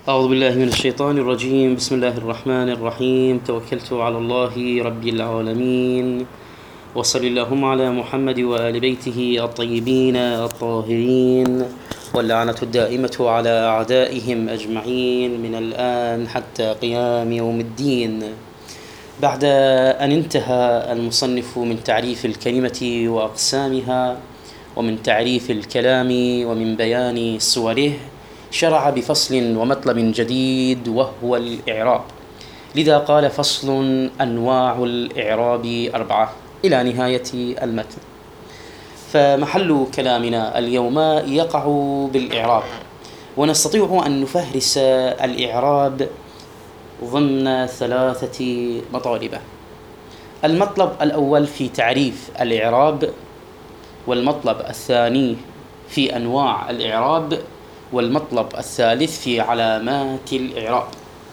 أعوذ بالله من الشيطان الرجيم. بسم الله الرحمن الرحيم. توكلت على الله رب العالمين، وصل اللهم على محمد وآل بيته الطيبين الطاهرين، واللعنة الدائمة على أعدائهم أجمعين من الآن حتى قيام يوم الدين. بعد أن انتهى المصنف من تعريف الكلمة وأقسامها، ومن تعريف الكلام، ومن بيان صوره، شرع بفصل ومطلب جديد وهو الإعراب. لذا قال: فصل: أنواع الإعراب 4، إلى نهاية المتن. فمحل كلامنا اليوم يقع بالإعراب، ونستطيع أن نفهرس الإعراب ضمن 3 مطالب. المطلب الأول في تعريف الإعراب، والمطلب الثاني في أنواع الإعراب، والمطلب الثالث في علامات الإعراب.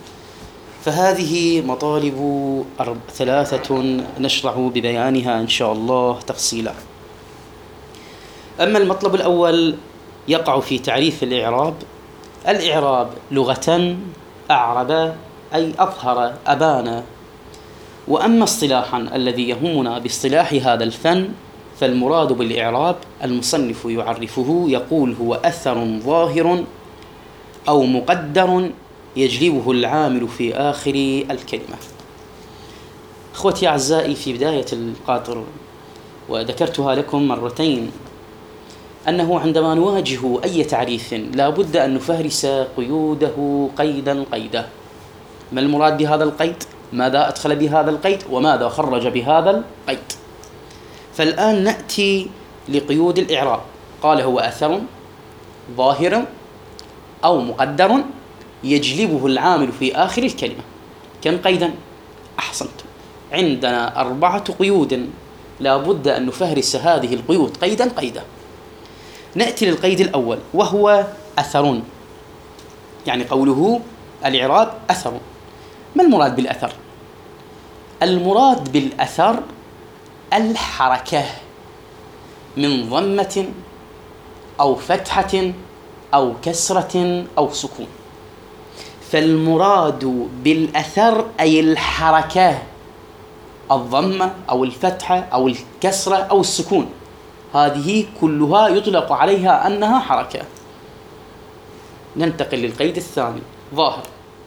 فهذه مطالب 3 نشرع ببيانها إن شاء الله تفصيلا. أما المطلب الأول يقع في تعريف الإعراب. الإعراب لغة أعرب أي أظهر، أبان. وأما اصطلاحا الذي يهمنا باصطلاح هذا الفن، فالمراد بالإعراب المصنف يعرفه يقول: هو أثر ظاهر أو مقدر يجلبه العامل في آخر الكلمة. أخوتي أعزائي، في بداية القاطر وذكرتها لكم مرتين أنه عندما نواجه أي تعريف لا بد أن نفهرس قيوده قيدا قيدا. ما المراد بهذا القيد؟ ماذا أدخل بهذا القيد؟ وماذا خرج بهذا القيد؟ فالآن نأتي لقيود الإعراب. قال: هو أثر ظاهر أو مقدر يجلبه العامل في آخر الكلمة. كم قيدا؟ أحسنتم، عندنا 4 قيود لا بد أن نفهرس هذه القيود قيدا قيدا. نأتي للقيد الأول وهو أثر، يعني قوله الإعراب أثر. ما المراد بالأثر؟ المراد بالأثر الحركة من ضمة أو فتحة أو كسرة أو سكون. فالمراد بالأثر أي الحركة، الضمة أو الفتحة أو الكسرة أو السكون، هذه كلها يطلق عليها أنها حركة. ننتقل للقيد الثاني، ظاهر.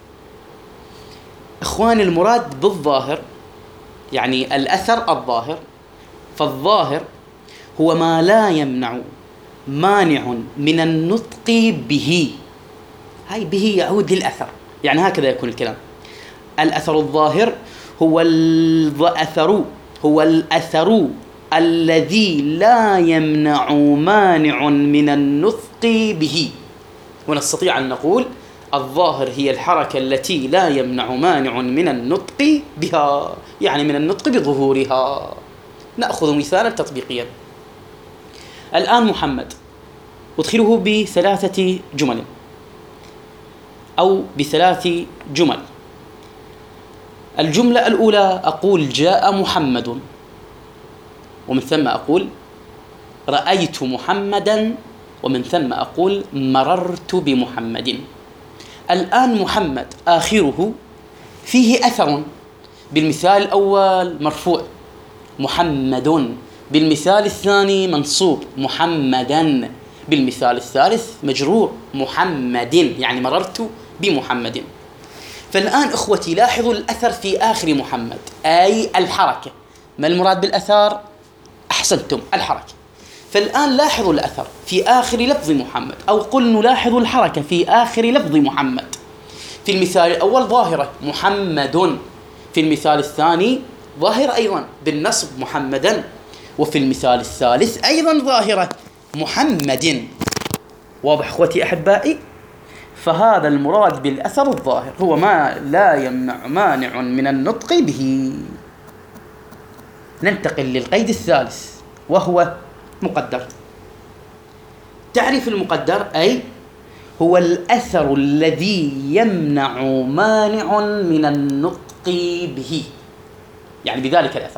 إخوان، المراد بالظاهر يعني الأثر الظاهر، فالظاهر هو ما لا يمنع مانع من النطق به. هاي به يعود للأثر، يعني هكذا يكون الكلام. الأثر الظاهر هو الأثر الذي لا يمنع مانع من النطق به. ونستطيع أن نقول الظاهر هي الحركة التي لا يمنع مانع من النطق بها، يعني من النطق بظهورها. نأخذ مثالا تطبيقيا. الآن محمد أدخله ب3 جمل أو ب3 جمل. الجملة الأولى أقول: جاء محمد، ومن ثم أقول: رأيت محمدا، ومن ثم أقول: مررت بمحمد. الآن محمد آخره فيه أثر. بالمثال الأول مرفوع محمد، بالمثال الثاني منصوب محمدا، بالمثال الثالث مجرور محمد، يعني مررت بمحمد. فالآن إخوتي لاحظوا الأثر في آخر محمد أي الحركة. ما المراد بالأثر؟ أحسنتم، الحركة. فالآن لاحظوا الأثر في آخر لفظ محمد، أو قل نلاحظ الحركة في آخر لفظ محمد. في المثال الأول ظاهرة محمد، في المثال الثاني ظاهرة أيضا بالنصب محمدا، وفي المثال الثالث أيضا ظاهرة محمد. واضح أخوتي أحبائي؟ فهذا المراد بالأثر الظاهر، هو ما لا يمنع مانع من النطق به. ننتقل للقيد الثالث وهو مقدر. تعريف المقدر أي هو الأثر الذي يمنع مانع من النطق به، يعني بذلك الأثر.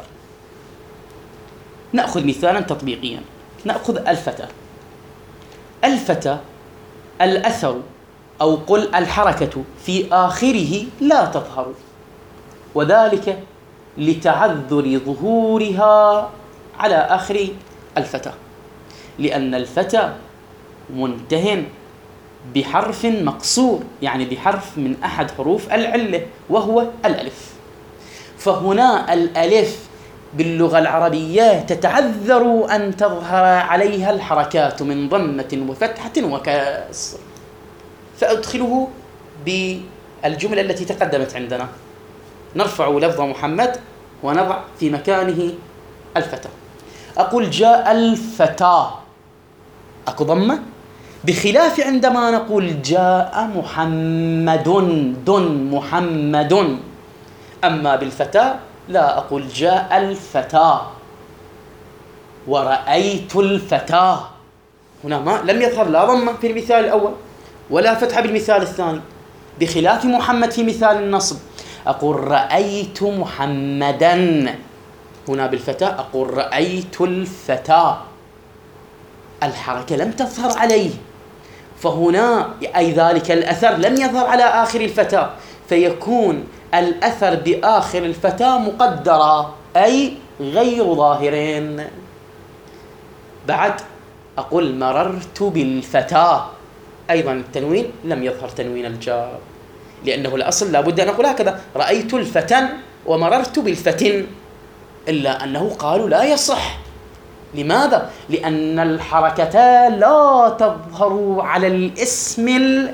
نأخذ مثالا تطبيقيا. نأخذ الفتى. الفتى الأثر أو قل الحركة في آخره لا تظهر، وذلك لتعذر ظهورها على آخر الفتى، لأن الفتى منتهٍ بحرف مقصور، يعني بحرف من أحد حروف العلة وهو الألف. فهنا الألف باللغة العربية تتعذر أن تظهر عليها الحركات من ضمة وفتحة وكسر، فأدخله بالجملة التي تقدمت عندنا. نرفع لفظ محمد ونضع في مكانه الفتى. أقول جاء الفتى، أكو ضمة، بخلاف عندما نقول جاء محمد، محمد. أما بالفتى لا أقول جاء الفتى ورأيت الفتى. هنا لم يظهر لا ضمة في المثال الأول ولا فتحة بالمثال الثاني، بخلاف محمد في مثال النصب أقول رأيت محمدا. هنا بالفتى أقول رأيت الفتى، الحركة لم تظهر عليه، فهنا أي ذلك الأثر لم يظهر على آخر الفتى، فيكون الأثر بآخر الفتى مقدرا أي غير ظاهرين. بعد أقول مررت بالفتى، أيضا التنوين لم يظهر تنوين الجار، لأنه الأصل لابد أن أقول هكذا رأيت الفتى ومررت بالفتن، إلا أنه قالوا لا يصح. لماذا؟ لأن الحركة لا تظهر على الاسم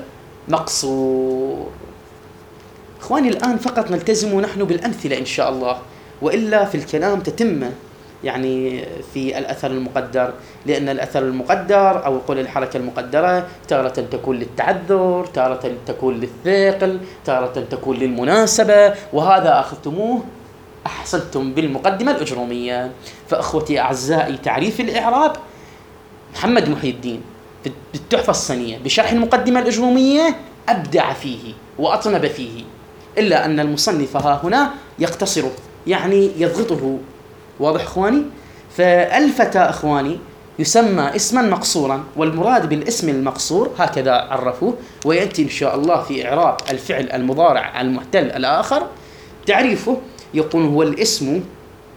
المقصور. إخواني الآن فقط نلتزم نحن بالأمثلة إن شاء الله، وإلا في الكلام تتم يعني في الأثر المقدر، لأن الأثر المقدر أو قول الحركة المقدرة تارة تكون للتعذر، تارة تكون للثقل، تارة تكون للمناسبة، وهذا أخذتموه أحسنتم بالمقدمة الأجرومية. فأخوتي أعزائي، تعريف الإعراب محمد محي الدين بالتحفة الصنية بشرح المقدمة الأجرومية أبدع فيه وأطنب فيه، إلا أن المصنف ها هنا يقتصره، يعني يضغطه. واضح إخواني؟ فالفتى إخواني يسمى اسما مقصورا، والمراد بالاسم المقصور هكذا عرفوه، ويأتي إن شاء الله في إعراب الفعل المضارع المحتل الآخر تعريفه، يقول هو الاسم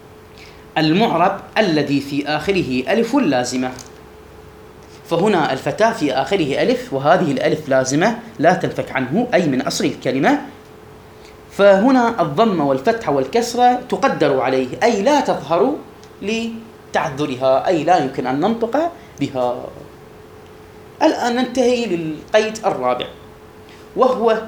المعرب الذي في آخره ألف لازمة. فهنا الفتى في آخره ألف، وهذه الألف لازمة لا تنفك عنه أي من أصل الكلمة، فهنا الضمة والفتحة والكسرة تقدر عليه أي لا تظهر لتعذرها، أي لا يمكن أن ننطق بها. الآن ننتهي للقيد الرابع، وهو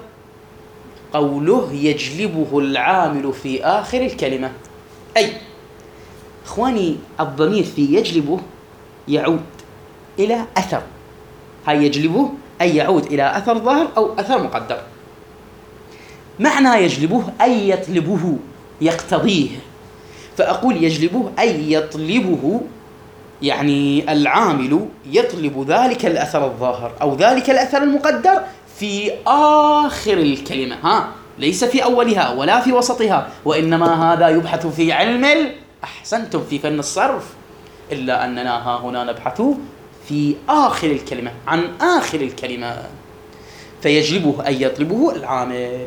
قوله يجلبه العامل في آخر الكلمة. أي إخواني الضمير في يجلبه يعود إلى أثر، هاي يجلبه أي يعود إلى أثر ظاهر أو أثر مقدر. معنى يجلبه أي يطلبه يقتضيه، فأقول يجلبه أي يطلبه، يعني العامل يطلب ذلك الأثر الظاهر أو ذلك الأثر المقدر في آخر الكلمة، ليس في أولها ولا في وسطها، وإنما هذا يبحث في علم أحسنتم في فن الصرف، إلا أننا ها هنا نبحث في آخر الكلمة عن آخر الكلمة. فيجلبه أي يطلبه العامل.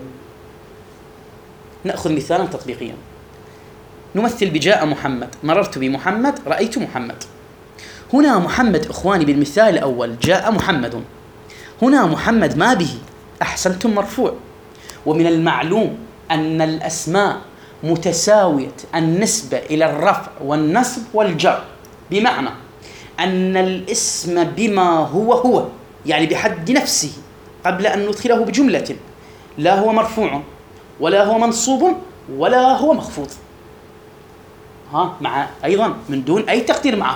نأخذ مثالا تطبيقيا، نمثل بجاء محمد، مررت بمحمد، رأيت محمد. هنا محمد إخواني بالمثال الأول جاء محمد، هنا محمد ما به أحسنتم مرفوع، ومن المعلوم أن الأسماء متساوية النسبة إلى الرفع والنصب والجر، بمعنى أن الاسم بما هو يعني بحد نفسه قبل أن ندخله بجملة لا هو مرفوع ولا هو منصوب ولا هو مخفوض، مع أيضا من دون أي تقدير معه.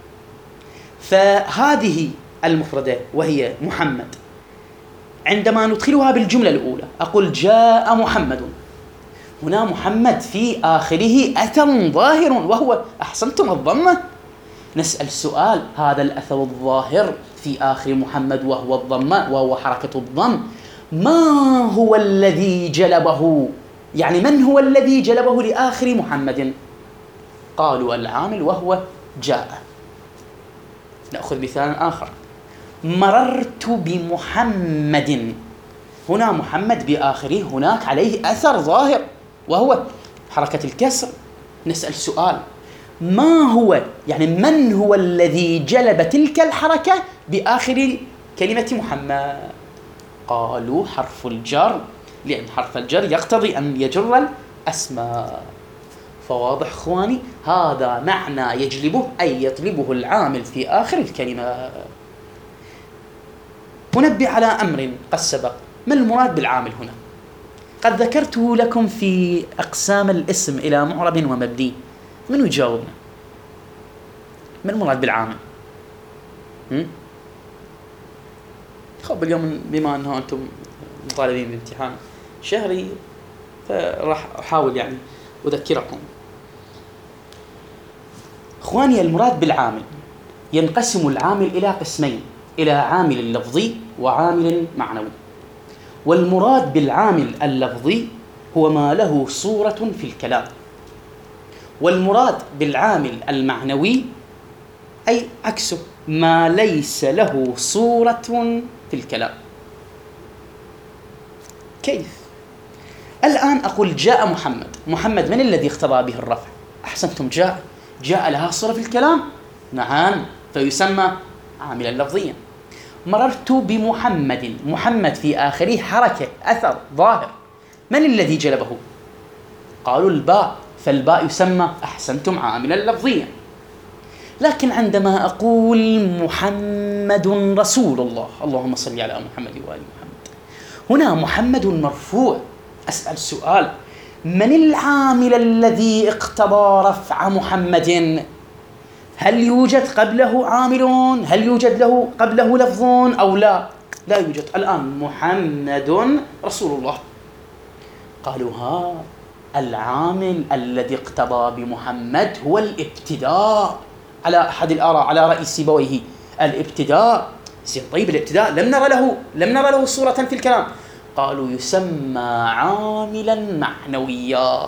فهذه المفردة وهي محمد عندما ندخلها بالجملة الأولى أقول جاء محمد، هنا محمد في آخره أثر ظاهر وهو أحسنتم الضمة. نسأل سؤال، هذا الأثر الظاهر في آخر محمد وهو الضمة وهو حركة الضم، ما هو الذي جلبه؟ يعني من هو الذي جلبه لآخر محمد؟ قالوا العامل وهو جاء. نأخذ مثال آخر، مررت بمحمد، هنا محمد بآخره، هناك عليه أثر ظاهر وهو حركة الكسر. نسأل سؤال، ما هو يعني من هو الذي جلب تلك الحركة بآخر كلمة محمد؟ قالوا حرف الجر، لأن حرف الجر يقتضي أن يجر الأسماء. فواضح إخواني، هذا معنى يجلبه أي يطلبه العامل في آخر الكلمة. أنبه على أمر قد سبق، ما المراد بالعامل هنا؟ قد ذكرته لكم في أقسام الاسم إلى معرب ومبني. من يجاوبنا؟ ما المراد بالعامل؟ خب اليوم بما أنه أنتم مطالبين بامتحان شهري فراح أحاول يعني أذكركم. إخواني، المراد بالعامل ينقسم العامل إلى قسمين، إلى عامل لفظي وعامل معنوي. والمراد بالعامل اللفظي هو ما له صورة في الكلام، والمراد بالعامل المعنوي أي عكسه، ما ليس له صورة في الكلام. كيف؟ الآن أقول جاء محمد، محمد من الذي اقتضى به الرفع؟ أحسنتم، جاء لها صورة في الكلام، نعم، فيسمى عاملا لفظيا. مررت بمحمد، محمد في آخره حركة أثر ظاهر، من الذي جلبه؟ قالوا الباء، فالباء يسمى أحسنتم عاملا لفظيا. لكن عندما أقول محمد رسول الله، اللهم صل على محمد وآل محمد، هنا محمد مرفوع. أسأل سؤال، من العامل الذي اقتضى رفع محمد؟ هل يوجد قبله عامل؟ هل يوجد له قبله لفظ أو لا؟ لا يوجد. الآن محمد رسول الله. قالوا العامل الذي اقتضى بمحمد هو الابتداء، على أحد الآراء، على رأي سيبويه الابتداء. طيب الابتداء لم نرى له صورة في الكلام. قالوا يسمى عاملا معنويا،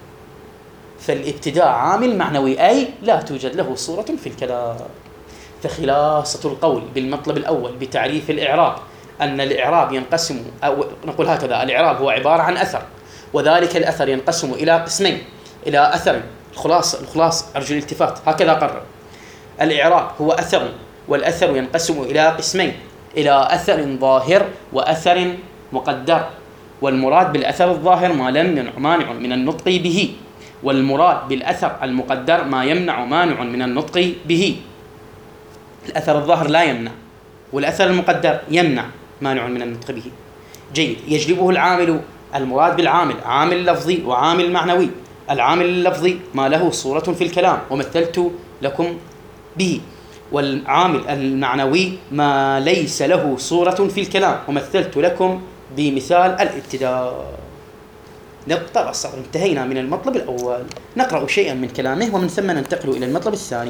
فالابتداء عامل معنوي، أي لا توجد له صورة في الكلام. فخلاصة القول بالمطلب الأول بتعريف الإعراب أن الإعراب ينقسم، أو نقول هكذا، الإعراب هو عبارة عن أثر، وذلك الأثر ينقسم إلى قسمين، إلى أثر، الخلاص أرجو الالتفات، هكذا قرر. الإعراب هو أثر، والأثر ينقسم إلى قسمين، إلى أثر ظاهر وأثر مقدر. والمراد بالأثر الظاهر ما لم يمنع مانع من النطق به، والمراد بالأثر المقدر ما يمنع مانع من النطق به. الأثر الظاهر لا يمنع، والأثر المقدر يمنع مانع من النطق به. جيد، يجلبه العامل. المراد بالعامل عامل لفظي وعامل معنوي. العامل اللفظي ما له صورة في الكلام ومثلت لكم به، والعامل المعنوي ما ليس له صورة في الكلام ومثلت لكم بمثال الابتداء. نقطة الصغر، انتهينا من المطلب الأول. نقرأ شيئا من كلامه ومن ثم ننتقل إلى المطلب الثاني.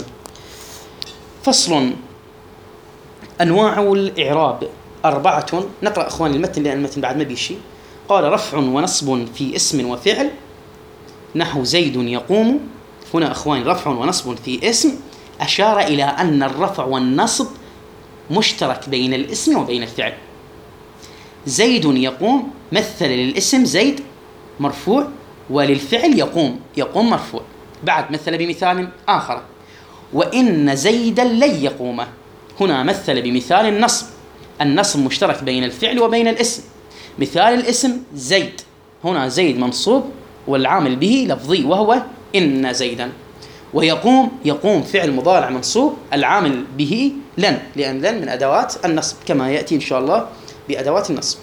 فصل: أنواع الإعراب 4. نقرأ أخواني المتن لأن المتن بعد ما بيشي. قال: رفع ونصب في اسم وفعل، نحو زيد يقوم. هنا أخواني رفع ونصب في اسم، أشار إلى أن الرفع والنصب مشترك بين الاسم وبين الفعل. زيد يقوم مثل للاسم زيد مرفوع، وللفعل يقوم مرفوع. بعد مثل بمثال آخر: وإن زيدا لن يقوم. هنا مثل بمثال النصب، النصب مشترك بين الفعل وبين الاسم. مثال الاسم زيد، هنا زيد منصوب والعامل به لفظي وهو إن زيدا. ويقوم فعل مضارع منصوب، العامل به لن، لأن لن من أدوات النصب كما يأتي إن شاء الله بأدوات النصب.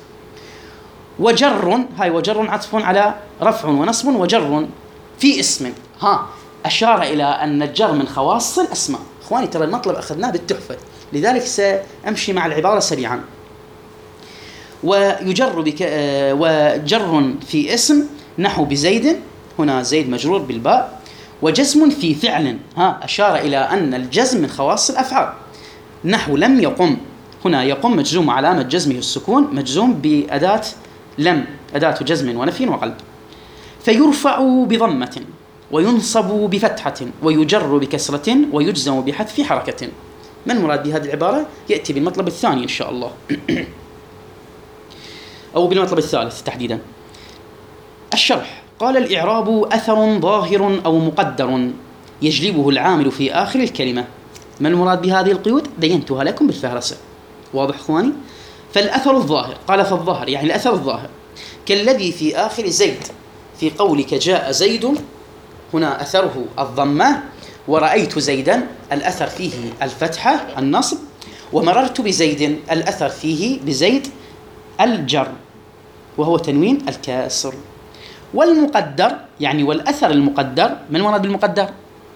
وجر، وجر عطف على رفع ونصب وجر في اسم. أشار إلى أن الجر من خواص الأسماء. إخواني ترى المطلب أخذناه بالتحفة، لذلك سأمشي مع العبارة سريعا. وجر في اسم، نحو بزيد، هنا زيد مجرور بالباء. وجزم في فعل، أشار إلى أن الجزم من خواص الأفعال، نحو لم يقم. هنا يقم مجزوم علامة جزمه السكون، مجزوم بأداة لم، أداة جزم ونفي وقلب. فيرفع بضمة وينصب بفتحة ويجر بكسرة ويجزم بحذف حركة. ما المراد بهذه العبارة؟ يأتي بالمطلب الثاني إن شاء الله أو بالمطلب الثالث تحديدا. الشرح قال: الإعراب أثر ظاهر أو مقدر يجلبه العامل في آخر الكلمة. ما المراد بهذه القيود؟ بينتها لكم بالفهرسة. واضح إخواني؟ فالأثر الظاهر، قال فالظاهر يعني الأثر الظاهر، كالذي في آخر زيد، في قولك جاء زيد، هنا أثره الضمة، ورأيت زيدا الأثر فيه الفتحة النصب، ومررت بزيد الأثر فيه بزيد الجر وهو تنوين الكسر. والمقدر يعني والأثر المقدر، من المراد بالمقدر؟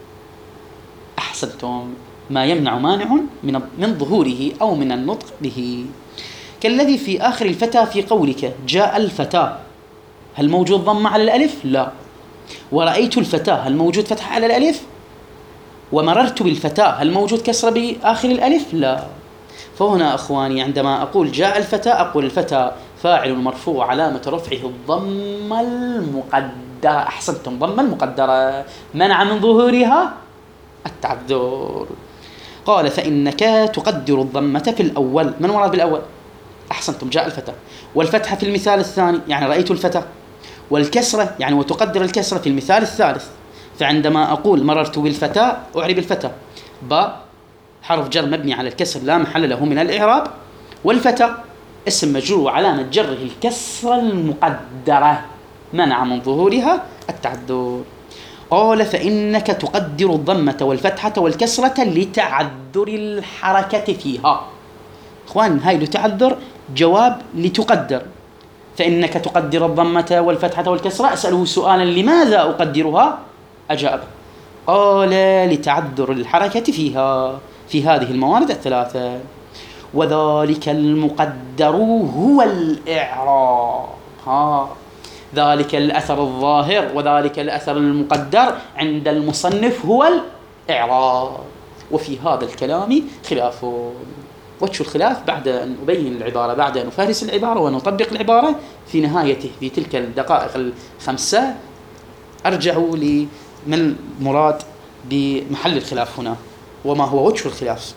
أحسنتم، ما يمنع مانع من ظهوره أو من النطق به، كالذي في آخر الفتى في قولك جاء الفتى، هل موجود ضمة على الألف؟ لا. ورأيت الفتى، هل موجود فتحة على الألف؟ ومررت بالفتى، هل موجود كسرة بآخر الألف؟ لا. فهنا أخواني عندما أقول جاء الفتى، أقول الفتى فاعل مرفوع علامة رفعه الضمة المقدرة. أحسنتم، ضمة المقدرة منع من ظهورها التعذر. قال: فإنك تقدر الضمة في الأول. من مراد بالأول؟ أحسنتم، جاء الفتى. والفتحة في المثال الثاني يعني رأيت الفتى. والكسرة يعني وتقدر الكسرة في المثال الثالث. فعندما أقول مررت بالفتى أعرب الفتى باء حرف جر مبني على الكسر لا محل له من الإعراب، والفتى اسم مجرور وعلامة جره الكسرة المقدرة منع من ظهورها التعذر. قال: فإنك تقدر الضمة والفتحة والكسرة لتعذر الحركة فيها. إخوان، هاي لتعذر جواب لتقدر. فإنك تقدر الضمة والفتحة والكسرة، أسأله سؤالا لماذا أقدرها؟ أجاب قال: لتعذر الحركة فيها في هذه الموارد الثلاثة. وذلك المقدر هو الإعراب. ذلك الأثر الظاهر وذلك الأثر المقدر عند المصنف هو الإعراب. وفي هذا الكلام خلاف. وجه الخلاف بعد أن أبين العبارة، بعد أن أفهرس العبارة ونطبق العبارة في نهايته في تلك الدقائق الخمسة، أرجع لمن المراد بمحل الخلاف هنا وما هو وجه الخلاف.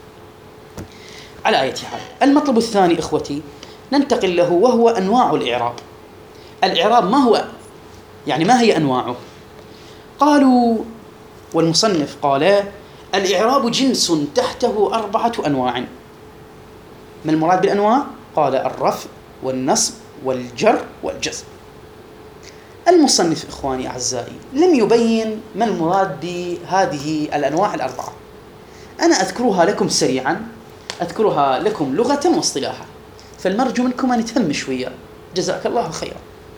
على أي حال، المطلب الثاني إخوتي ننتقل له وهو أنواع الإعراب. الإعراب ما هو؟ يعني ما هي أنواعه؟ قالوا والمصنف قال: الإعراب جنس تحته 4 أنواع. ما المراد بالأنواع؟ قال: الرفع والنصب والجر والجزم. المصنف إخواني أعزائي لم يبين ما المراد بهذه الأنواع 4. أنا أذكرها لكم سريعا، أذكرها لكم لغة واصطلاحا، فالمرجو منكم أن يتهم شوية. جزاك الله خيرا.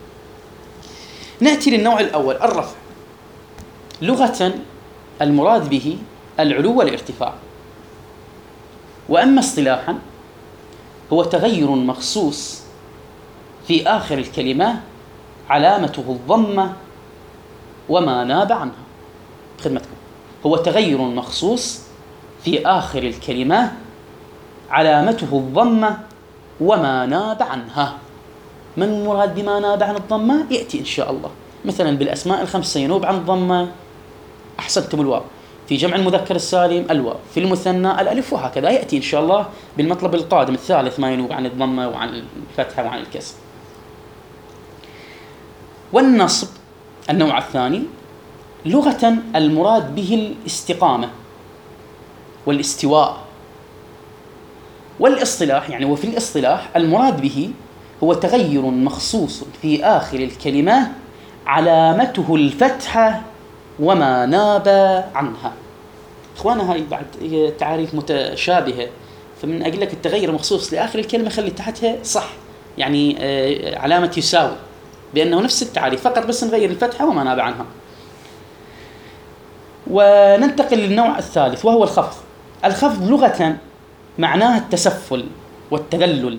نأتي للنوع الأول، الرفع. لغة المراد به العلو والارتفاع، وأما اصطلاحا هو تغير مخصوص في آخر الكلمة علامته الضمة وما ناب عنها. خدمتكم، هو تغير مخصوص في آخر الكلمة علامته الضمة وما ناب عنها. من المراد بما ناب عن الضمة؟ يأتي إن شاء الله مثلا بالأسماء الخمسة ينوب عن الضمة. أحسنتم، الواو. في جمع المذكر السالم الواو، في المثنى الألف، وهكذا يأتي إن شاء الله بالمطلب القادم الثالث ما ينوب عن الضمة وعن الفتحة وعن الكسر. والنصب النوع الثاني، لغة المراد به الاستقامة والاستواء. والاصطلاح يعني وفي الاصطلاح المراد به هو تغير مخصوص في آخر الكلمة علامته الفتحة وما ناب عنها. إخوانا، هاي بعد تعاريف متشابهة، فمن أقول لك التغير مخصوص لآخر الكلمة خلي تحتها صح، يعني علامة يساوي، بأنه نفس التعريف فقط بس نغير الفتحة وما ناب عنها. وننتقل للنوع الثالث وهو الخفض. الخفض لغة معناه التسفل والتذلل،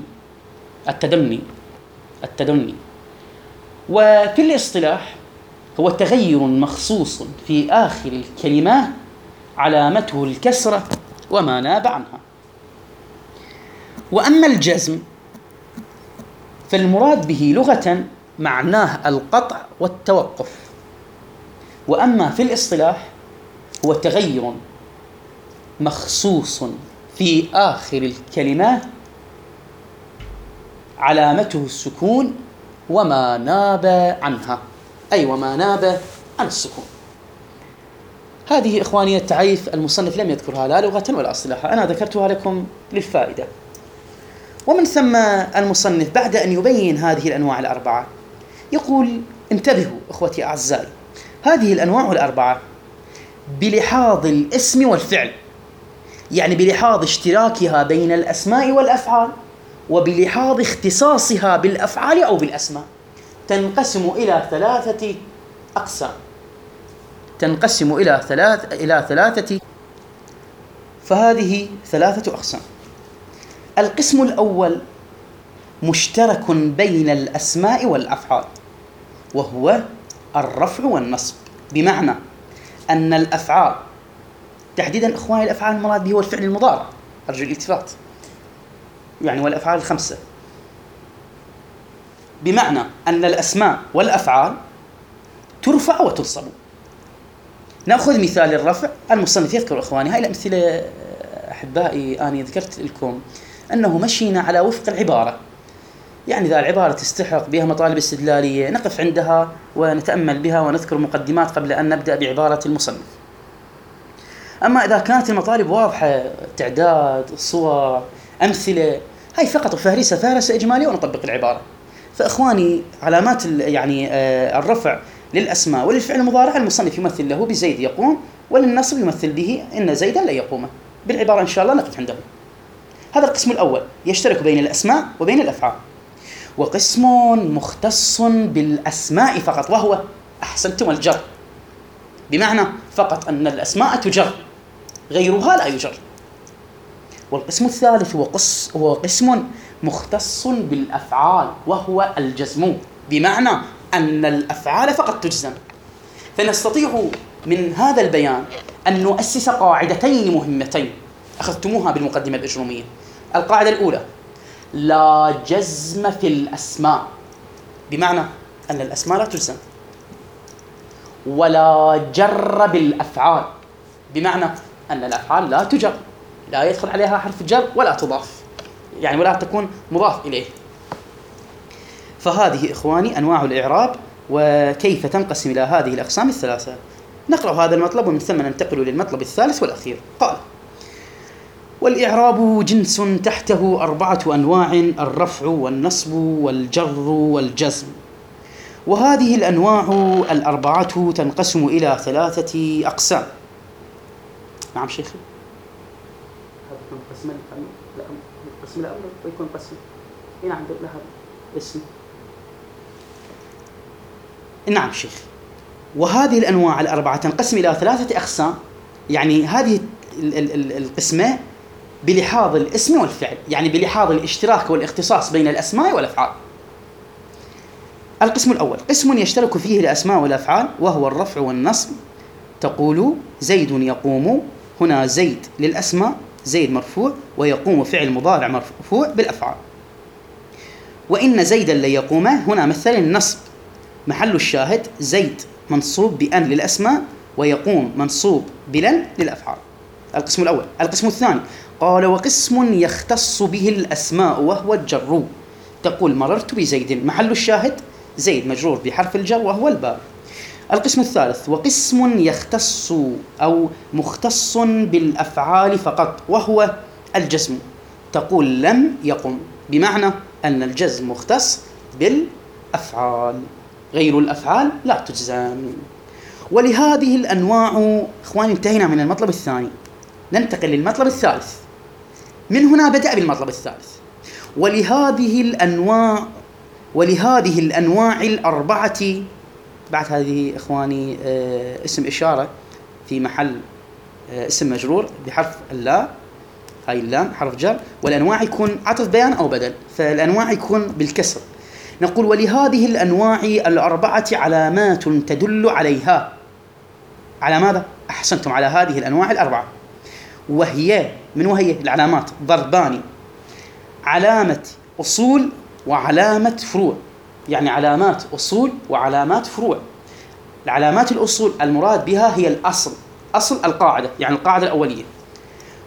التدني. وفي الاصطلاح هو تغير مخصوص في آخر الكلمة علامته الكسرة وما ناب عنها. وأما الجزم فالمراد به لغة معناه القطع والتوقف. وأما في الاصطلاح هو تغير مخصوص في آخر الكلمة علامته السكون وما ناب عنها، أي وما ناب عن السكون. هذه إخواني التعريف المصنف لم يذكرها لا لغة ولا اصطلاحا، أنا ذكرتها لكم للفائدة. ومن ثم المصنف بعد أن يبين هذه الأنواع الأربعة يقول: انتبهوا إخوتي أعزائي، هذه الأنواع الأربعة بلحاظ الاسم والفعل، يعني بلحاظ اشتراكها بين الأسماء والأفعال وبلحاظ اختصاصها بالأفعال أو بالأسماء، تنقسم إلى ثلاثة أقسام. فهذه ثلاثة أقسام. القسم الأول مشترك بين الأسماء والأفعال، وهو الرفع والنصب، بمعنى أن الأفعال، تحديدا إخواني الأفعال المراد به هو الفعل المضارع، أرجو الالتفات، يعني والأفعال الخمسة، بمعنى أن الأسماء والأفعال ترفع وتنصب. نأخذ مثال الرفع. المصنف يذكر إخواني هاي الأمثلة أحبائي، أنا ذكرت لكم أنه مشينا على وفق العبارة، يعني إذا العبارة تستحق بها مطالب استدلالية نقف عندها ونتأمل بها ونذكر مقدمات قبل أن نبدأ بعبارة المصنف. أما إذا كانت المطالب واضحة، تعداد، صور، أمثلة، هاي فقط فهرسة إجمالية ونطبق العبارة. فإخواني علامات الرفع للأسماء وللفعل المضارع المصنف يمثل له بزيد يقوم، وللنصب يمثل به إن زيدا لا يقوم. بالعبارة إن شاء الله نقف عنده. هذا القسم الأول يشترك بين الأسماء وبين الأفعال. وقسم مختص بالأسماء فقط، وهو أحسنتم الجر، بمعنى فقط أن الأسماء تجر، غيرها لا يجر. والقسم الثالث هو قسم مختص بالأفعال، وهو الجزم، بمعنى أن الأفعال فقط تجزم. فنستطيع من هذا البيان أن نؤسس قاعدتين مهمتين أخذتموها بالمقدمة الإجرومية. القاعدة الأولى: لا جزم في الأسماء، بمعنى أن الأسماء لا تجزم. ولا جر بالأفعال، بمعنى أن الأفعال لا تجر، لا يدخل عليها حرف جر ولا تضاف، يعني ولا تكون مضاف إليه. فهذه إخواني أنواع الإعراب وكيف تنقسم إلى هذه الأقسام الثلاثة. نقرأ هذا المطلب ومن ثم ننتقل للمطلب الثالث والأخير. قال: والإعراب جنس تحته 4 أنواع: الرفع والنصب والجر والجزم. وهذه الأنواع 4 تنقسم إلى 3 أقسام. نعم شيخي، هذا يكون القسم الأول ويكون قسم نعم لها اسم. نعم شيخ. وهذه الأنواع 4 تنقسم إلى 3 أقسام، يعني هذه القسمة بلحاظ الاسم والفعل، يعني بلحاظ الاشتراك والاختصاص بين الأسماء والأفعال. القسم الأول قسم يشترك فيه الأسماء والأفعال، وهو الرفع والنصب. تقول: زيد يقوم، هنا زيد للأسماء، زيد مرفوع، ويقوم فعل مضارع مرفوع بالأفعال. وإن زيدا ليقوم، هنا مثل النصب، محل الشاهد زيد منصوب بأن للأسماء، ويقوم منصوب بلن للأفعال. القسم الأول. القسم الثاني قال: وقسم يختص به الأسماء، وهو الجر. تقول: مررت بزيد، محل الشاهد زيد مجرور بحرف الجر وهو الباء. القسم الثالث: وقسم يختص أو مختص بالأفعال فقط، وهو الجزم. تقول: لم يقم، بمعنى أن الجزم مختص بالأفعال، غير الأفعال لا تجزم. ولهذه الأنواع إخواني انتهينا من المطلب الثاني، ننتقل للمطلب الثالث. من هنا بدأ بالمطلب الثالث. ولهذه الأنواع 4، بعد هذه إخواني اسم إشارة في محل اسم مجرور بحرف اللا، هاي اللام حرف جر، والأنواع يكون عطف بيان أو بدل، فالأنواع يكون بالكسر. نقول: ولهذه الأنواع 4 علامات تدل عليها. على ماذا؟ أحسنتم، على هذه الأنواع 4. وهي العلامات ضربان: علامة أصول وعلامة فروع، يعني علامات أصول وعلامات فروع. العلامات الأصول المراد بها هي الأصل، أصل القاعدة، يعني القاعدة الأولية.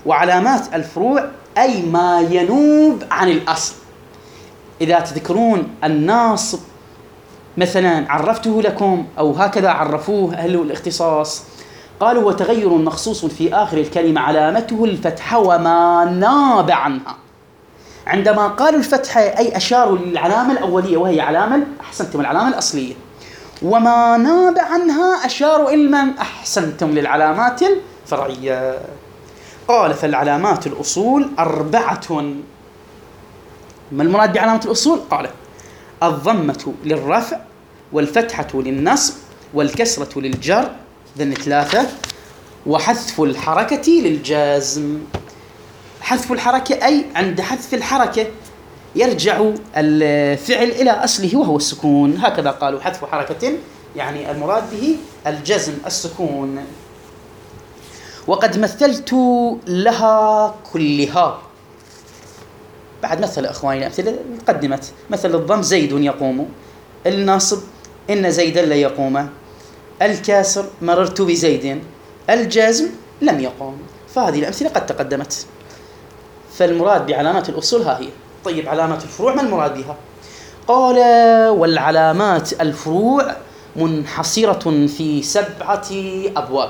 وعلامات الفروع أي ما ينوب عن الأصل. إذا تذكرون الناصب مثلا عرفته لكم أو هكذا عرفوه أهل الاختصاص، قالوا وتغير مخصوص في آخر الكلمة علامته الفتحة وما ناب عنها. عندما قالوا الفتحة أي أشاروا للعلامة الأولية وهي علامة أحسنتم العلامة الأصلية، وما ناب عنها أشاروا إلى من أحسنتم للعلامات الفرعية. قال فالعلامات الأصول 4. ما المراد بعلامة الأصول؟ قال الضمة للرفع، والفتحة للنصب، والكسرة للجر، ذن 3، وحذف الحركة للجازم. حذف الحركة أي عند حذف الحركة يرجع الفعل إلى أصله وهو السكون، هكذا قالوا حذف حركة يعني المراد به الجزم السكون. وقد مثلت لها كلها. بعد مثل أخواني الأمثلة قدمت مثل الضم زيد يقوم، الناصب إن زيدا لا يقوم، الكاسر مررت بزيد، الجازم لم يقوم. فهذه الأمثلة قد تقدمت. فالمراد بعلامات الأصول ها هي. طيب علامات الفروع ما المراد بها؟ قال والعلامات الفروع منحصرة في 7 أبواب.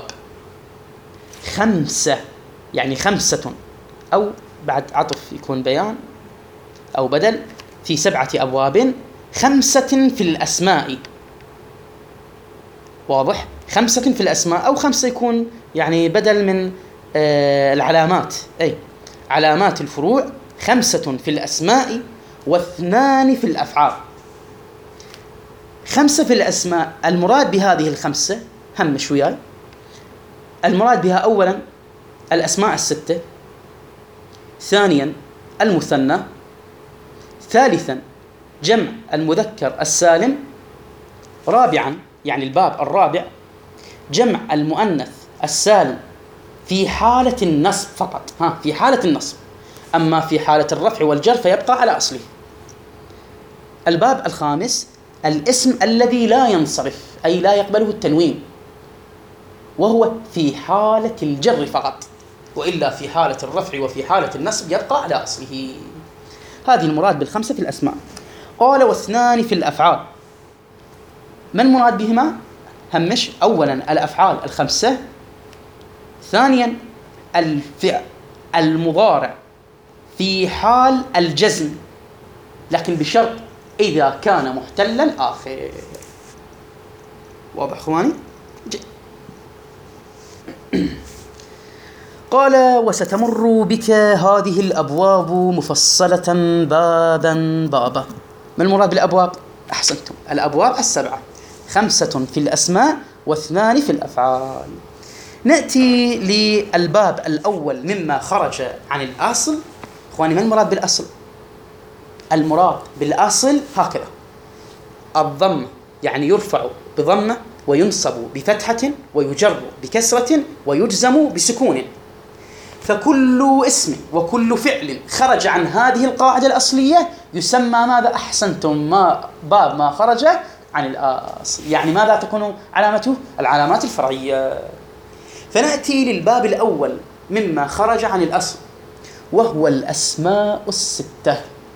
5 يعني 5 أو بعد عطف يكون بيان أو بدل في 7 أبواب. 5 في الأسماء، واضح؟ 5 في الأسماء أو 5 يكون يعني بدل من العلامات. أي علامات الفروع 5 في الأسماء و2 في الأفعال. 5 في الأسماء المراد بهذه 5 هم شوياي. المراد بها أولا الأسماء 6، ثانيا المثنى، ثالثا جمع المذكر السالم، رابعا يعني الباب الرابع جمع المؤنث السالم في حالة النصب فقط، في حالة النصب، أما في حالة الرفع والجر فيبقى على أصله. الباب الخامس الاسم الذي لا ينصرف أي لا يقبله التنوين، وهو في حالة الجر فقط، وإلا في حالة الرفع وفي حالة النصب يبقى على أصله. هذه المراد ب5 في الأسماء. قال و2 في الأفعال. ما المراد بهما؟ همش أولا الأفعال 5، ثانيا الفعل المضارع في حال الجزم، لكن بشرط إذا كان محتلا الآخر. واضح أخواني؟ قال وستمر بك هذه الأبواب مفصلة بابا بابا. ما المراد بالأبواب؟ أحسنتم الأبواب 7، 5 في الأسماء و2 في الأفعال. نأتي للباب الأول مما خرج عن الأصل. أخواني ما المراد بالأصل؟ المراد بالأصل هكذا: الضم يعني يرفع بضمة وينصب بفتحة ويجر بكسرة ويجزم بسكون. فكل اسم وكل فعل خرج عن هذه القاعدة الأصلية يسمى ماذا؟ أحسنتم باب ما خرج عن الأصل. يعني ماذا تكون علامته؟ العلامات الفرعية. فنأتي للباب الأول مما خرج عن الأصل وهو الأسماء 6،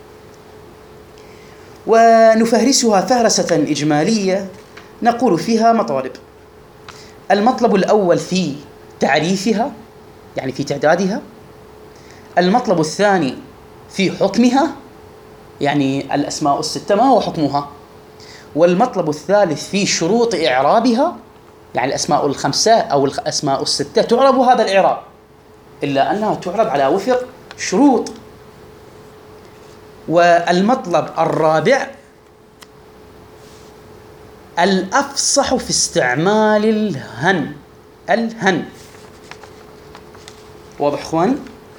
ونفهرسها فهرسة إجمالية نقول فيها مطالب. المطلب الأول في تعريفها يعني في تعدادها، المطلب الثاني في حكمها يعني الأسماء 6 ما هو حكمها، والمطلب الثالث في شروط إعرابها يعني الأسماء 5 أو الأسماء 6 تعرب هذا الإعراب إلا أنها تعرب على وفق شروط. والمطلب الرابع الأفصح في استعمال الهن. واضح إخواني؟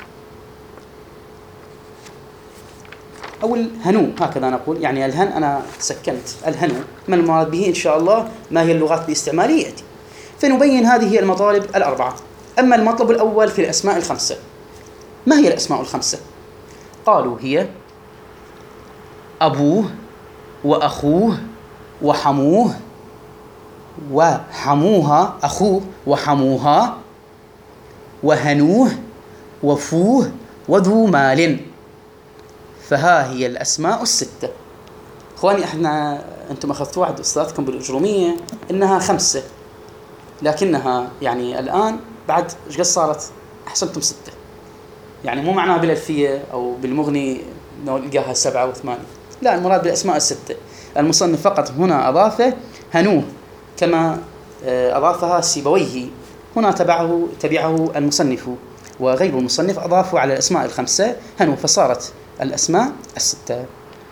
أو الهنو هكذا نقول، يعني الهن أنا سكنت الهنو. ما المراد به إن شاء الله؟ ما هي اللغات الاستعمالية يأتي. فنبين هذه المطالب 4. أما المطلب الأول في الأسماء 5، ما هي الأسماء 5؟ قالوا هي أبوه وأخوه وحموه وحموها، أخوه وحموها، وهنوه وفوه وذو مال. فها هي الأسماء الستة. إخواني احنا أنتم أخذتوا واحد أستاذكم بالأجرومية إنها 5، لكنها يعني الآن بعد إيش قد صارت؟ أحسنتم 6. يعني مو معناها بالألفية أو بالمغني نلقاها 7 و8، لا، المراد بالأسماء الستة. المصنف فقط هنا أضافه هنوه كما أضافها سيبويه، هنا تبعه المصنف وغير المصنف أضافوا على الأسماء ال5 هنوه، فصارت الأسماء الستة.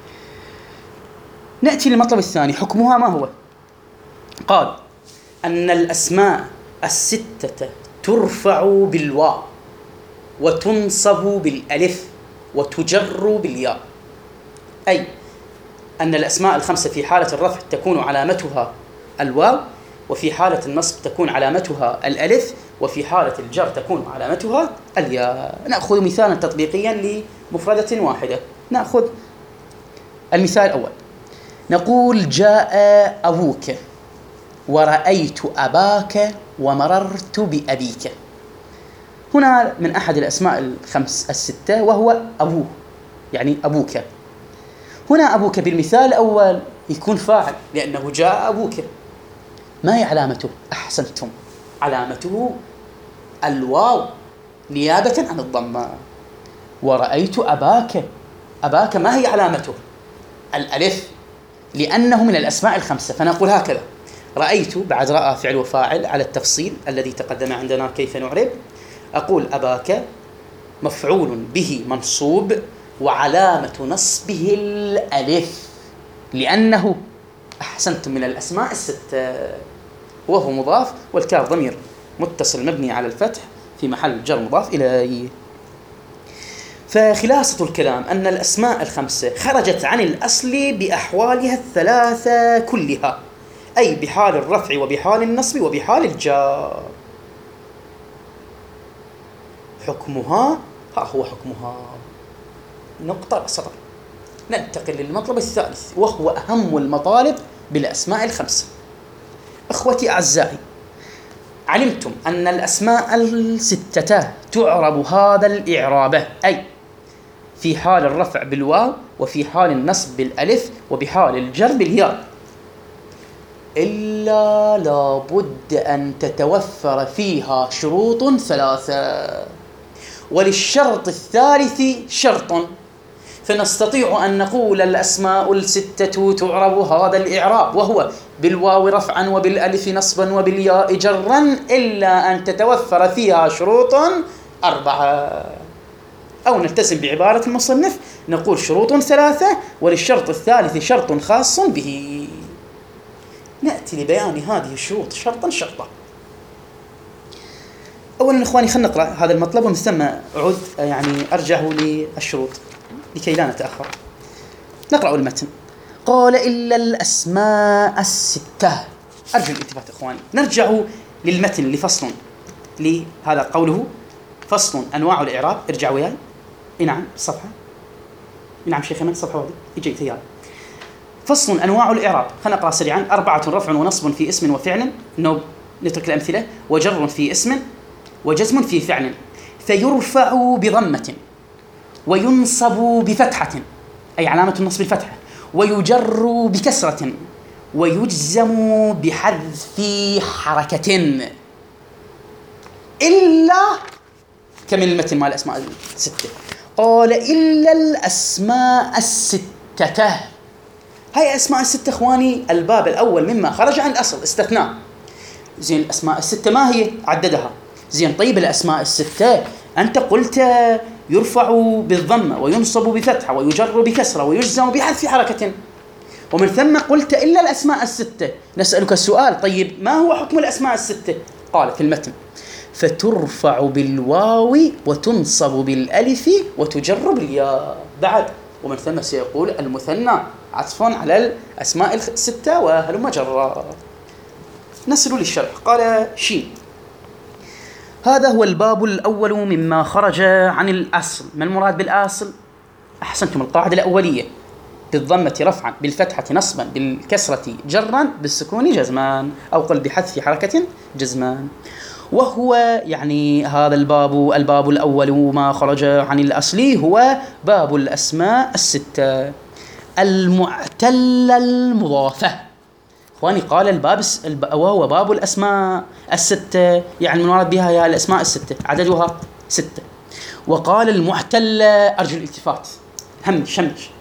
نأتي للمطلب الثاني، حكمها ما هو؟ قال أن الأسماء الستة ترفع بالواو وتنصب بالألف وتجر بالياء، أي أن الأسماء ال5 في حالة الرفع تكون علامتها الواو، وفي حالة النصب تكون علامتها الألف، وفي حالة الجر تكون علامتها الياء. نأخذ مثالا تطبيقيا لمفردة واحدة. نأخذ المثال الأول، نقول جاء أبوك ورأيت أباك ومررت بأبيك. هنا من أحد الأسماء الستة وهو أبوه، يعني أبوك. هنا أبوك بالمثال الأول يكون فاعل لأنه جاء أبوك. ما هي علامته؟ أحسنتم، علامته الواو نيابة عن الضمة. ورأيت أباك، أباك ما هي علامته؟ الألف، لأنه من الأسماء ال5. فنقول هكذا: رأيت بعد رأى فعل وفاعل على التفصيل الذي تقدم عندنا كيف نعرب. أقول أباك مفعول به منصوب وعلامة نصبه الألف لأنه أحسنتم من الأسماء الستة، وهو مضاف والكاف ضمير متصل مبني على الفتح في محل جر مضاف إليه. فخلاصة الكلام أن الأسماء ال5 خرجت عن الأصل بأحوالها الثلاثة كلها، أي بحال الرفع وبحال النصب وبحال الجر. حكمها، ها هو حكمها، نقطة سطر. ننتقل للمطلب الثالث وهو أهم المطالب بالأسماء ال5. أخوتي أعزائي، علمتم أن الأسماء الستة تعرب هذا الإعراب، أي في حال الرفع بالواو وفي حال النصب بالألف وبحال الجر بالياء، إلا لابد أن تتوفر فيها شروط 3، وللشرط الثالث شرط. فنستطيع أن نقول الأسماء الستة تعرب هذا الإعراب وهو بالواو رفعا وبالألف نصبا وبالياء جرا، إلا أن تتوفر فيها شروط 4. أو نلتزم بعبارة المصنف نقول شروط 3 وللشرط الثالث شرط خاص به. نأتي لبيان هذه الشروط شرطا شرطا. أولا إخواني خلينا نقرأ هذا المطلب ومن ثم أرجع للشروط لكي لا نتأخر. نقرأ المتن. قال إلا الأسماء الستة. أرجو الالتفات إخواني. نرجع للمتن لفصل لهذا قوله فصل أنواع الإعراب. ارجع وياي. نعم الصفحة. نعم شيخنا الصفحة هذه يجي ثياب. فصل أنواع الإعراب. خلينا نقرأ سريعا. 4 رفع ونصب في اسم وفعل، نترك الأمثلة. وجر في اسم وجزم في فعل. فيرفع بضمة وينصب بفتحة، أي علامة النصب الفتحة، ويجر بكسرة ويجزم بحذف حركة، إلا كمن المتن مع الأسماء الستة. قال إلا الأسماء الستة. هاي أسماء الستة إخواني الباب الأول مما خرج عن الأصل استثناء. زين الأسماء الستة ما هي؟ عددها. زين طيب الأسماء الستة أنت قلت يرفع بالضمة وينصب بفتحة ويجر بكسرة ويجزم بحذف حركة، ومن ثم قلت إلا الأسماء الستة. نسألك السؤال، طيب ما هو حكم الأسماء الستة؟ قال في المتن فترفع بالواو وتنصب بالألف وتجر بالياء بعد، ومن ثم سيقول المثنى عطف على الأسماء الستة وهلم جرا. نصل للشرح. قال شين: هذا هو الباب الأول مما خرج عن الأصل. ما المراد بالأصل؟ أحسنتم، القاعدة الأولية: بالضمة رفعا، بالفتحة نصبا، بالكسرة جرا، بالسكون جزمان، أو قل بحذف حركة جزمان. وهو يعني هذا الباب الأول ما خرج عن الأصل هو باب الأسماء الستة المعتلة المضافة. إخواني قال الباب وهو باب الأسماء الستة، يعني المراد بها هي الأسماء الستة عددها 6. وقال المعتلة، أرجو الالتفات، همش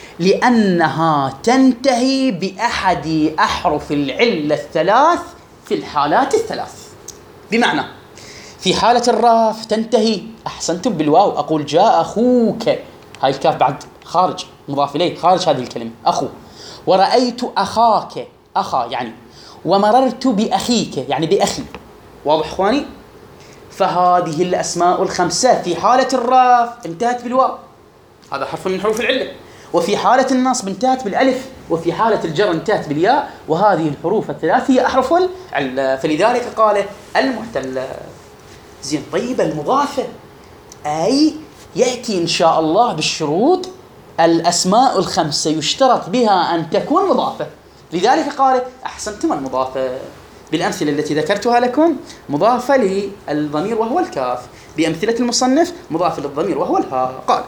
لأنها تنتهي بأحد أحرف العلة الثلاث في الحالات الثلاث. بمعنى في حالة الرفع تنتهي، أحسنتم، بالواو، أقول جاء أخوك، هاي الكاف بعد خارج، مضاف إليه، خارج هذه الكلمة أخو. ورأيت أخاك، أخا يعني. ومررت بأخيك يعني بأخي. واضح إخواني؟ فهذه الأسماء الخمسة في حالة الرفع انتهت بالواو، هذا حرف من حروف العلة. وفي حالة النصب انتهت بالألف. وفي حالة الجر انتهت بالياء. وهذه الحروف الثلاث هي أحرف العلة، فلذلك قال المعتلة. زين، طيب المضافة أي يأتي إن شاء الله بالشروط الأسماء الخمسة يشترط بها أن تكون مضافة. لذلك قال أحسنتم المضافة بالأمثلة التي ذكرتها لكم، مضافة للضمير وهو الكاف، بأمثلة المصنف مضافة للضمير وهو الهاء. قال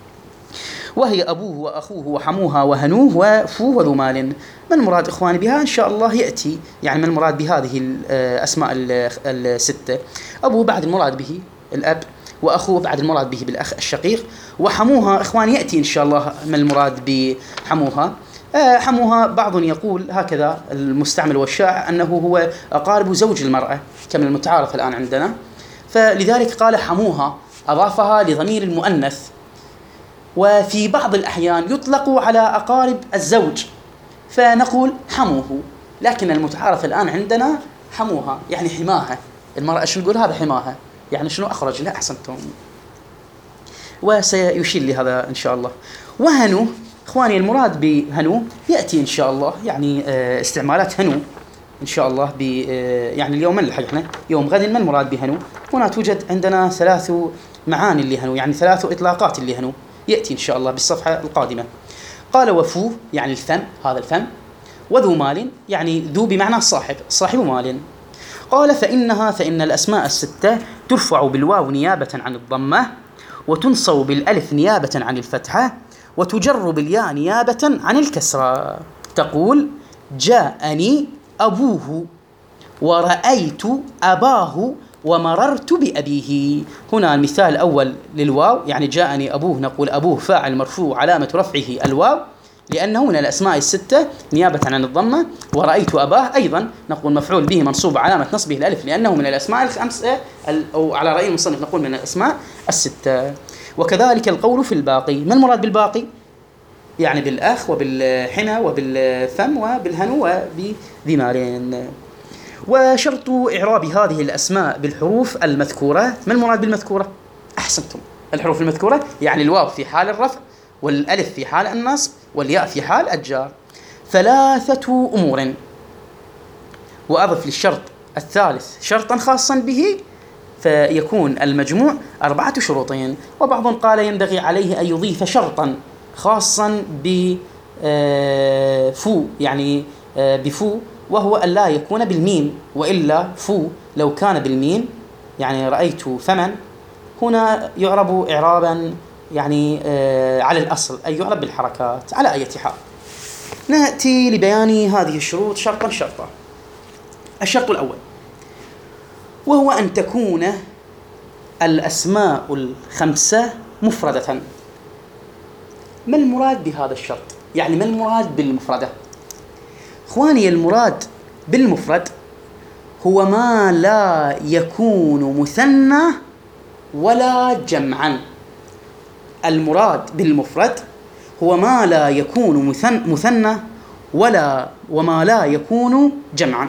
وهي أبوه وأخوه وحموها وهنوه وفوه وذو مال. ما المراد إخواني بها؟ إن شاء الله يأتي يعني ما المراد بهذه الأسماء الستة. أبوه بعد المراد به الأب، وأخوه بعد المراد به بالأخ الشقيق، وحموها إخواني يأتي إن شاء الله ما المراد بحموها. حموها بعض يقول هكذا المستعمل والشائع أنه هو أقارب زوج المرأة كما المتعارف الآن عندنا، فلذلك قال حموها، أضافها لضمير المؤنث. وفي بعض الأحيان يطلق على أقارب الزوج فنقول حموه، لكن المتعارف الآن عندنا حموها يعني حماها. المرأة شو نقول؟ هذا حماها، يعني شنو أخرج لها. أحسنتم، وسيشير لهذا إن شاء الله. وهنو إخواني المراد بهنو يأتي إن شاء الله يعني استعمالات هنو إن شاء الله يعني اليوم نلحق إحنا يوم غد. ما المراد بهنو؟ هنا توجد عندنا 3 معاني لهنو، يعني 3 إطلاقات لهنو، يأتي إن شاء الله بالصفحة القادمة. قال وفو يعني الفم، هذا الفم. وذو مال يعني ذو بمعنى صاحب، صاحب مال. قال فإن الأسماء الستة ترفع بالواو نيابة عن الضمة، وتنصب بالألف نيابة عن الفتحة، وتجر بالياء نيابة عن الكسرة. تقول جاءني أبوه، ورأيت أباه، ومررت بأبيه. هنا المثال الأول للواو، يعني جاءني أبوه، نقول أبوه فاعل مرفوع علامة رفعه الواو لأنه من الأسماء الستة نيابة عن الضمة. ورأيت أباه أيضا نقول مفعول به منصوب علامة نصبه الألف لأنه من الأسماء الخمسة، أو على رأي المصنف نقول من الأسماء الستة. وكذلك القول في الباقي. ما المراد بالباقي؟ يعني بالأخ وبالحنى وبالفم وبالهنو وبذي مالين. وشرط إعراب هذه الأسماء بالحروف المذكورة. ما المراد بالمذكورة؟ أحسنتم، الحروف المذكورة يعني الواو في حال الرفع، والألف في حال النصب، والياء في حال الجر. 3 أمور. وأضف للشرط الثالث شرطا خاصا به، فيكون المجموع 4 شروط. وبعض قال ينبغي عليه أن يضيف شرطا خاصا بفو، يعني بفو، وهو أن لا يكون بالميم، وإلا فو لو كان بالميم يعني رأيت فمن، هنا يعرب إعرابا يعني على الأصل أي يعرب بالحركات. على أي حال نأتي لبيان هذه الشروط شرطا شرطا. الشرط الأول وهو أن تكون الأسماء الخمسة مفردة. ما المراد بهذا الشرط؟ يعني ما المراد بالمفردة؟ إخواني المراد بالمفرد هو ما لا يكون مثنى ولا جمعا. المراد بالمفرد هو ما لا يكون مثنى وما لا يكون جمعا.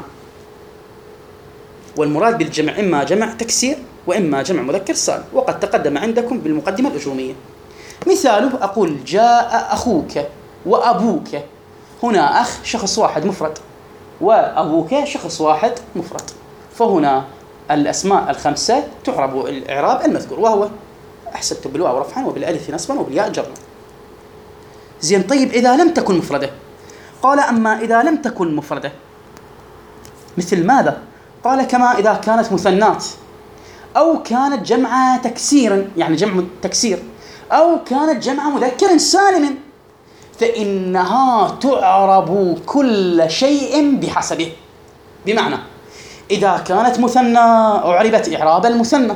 والمراد بالجمع إما جمع تكسير وإما جمع مذكر سالم، وقد تقدم عندكم بالمقدمة الأجرومية. مثاله أقول جاء أخوك وأبوك. هنا أخ شخص واحد مفرد، وأبوك شخص واحد مفرد، فهنا الأسماء الخمسة تعرب الإعراب المذكور، وهو أحسبت بالواو رفعا وبالألف نصبا وبالياء جرا. زين، طيب إذا لم تكن مفردة؟ قال أما إذا لم تكن مفردة مثل ماذا؟ قال كما إذا كانت مثنات أو كانت جمع تكسير، يعني جمع تكسير، أو كانت جمع مذكر سالم، فإنها تعرب كل شيء بحسبه. بمعنى إذا كانت مثنى أعربت إعراب المثنى،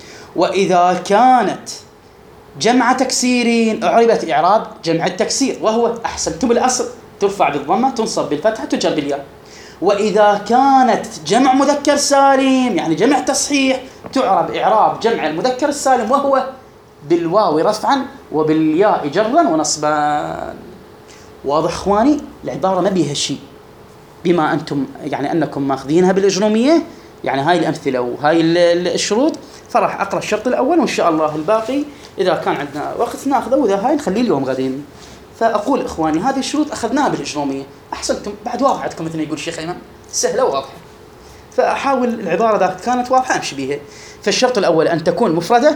وإذا كانت جمع تكسير أعربت إعراب جمع التكسير، وهو أحسنتم بالأصل ترفع بالضمة تنصب بالفتحة تجر بالياء. وإذا كانت جمع مذكر سالم يعني جمع تصحيح تعرب إعراب جمع المذكر السالم، وهو بالواو رفعا وبالياء جرا ونصبا. واضح اخواني؟ العبارة ما بيها شيء، بما أنتم يعني أنكم ماخذينها بالإجرومية، يعني هاي الأمثلة وهاي الشروط، فراح أقرأ الشرط الأول وإن شاء الله الباقي إذا كان عندنا وقت ناخذه، وإذا هاي نخليه اليوم غدين. فأقول إخواني هذه الشروط أخذناها بالإجرومية. أحسنتم، بعد واضح عندكم مثل ما يقول الشيخ أيمن، سهلة وواضحة، فأحاول العبارة إذا كانت واضحة أمشي بها. فالشرط الأول أن تكون مفردة.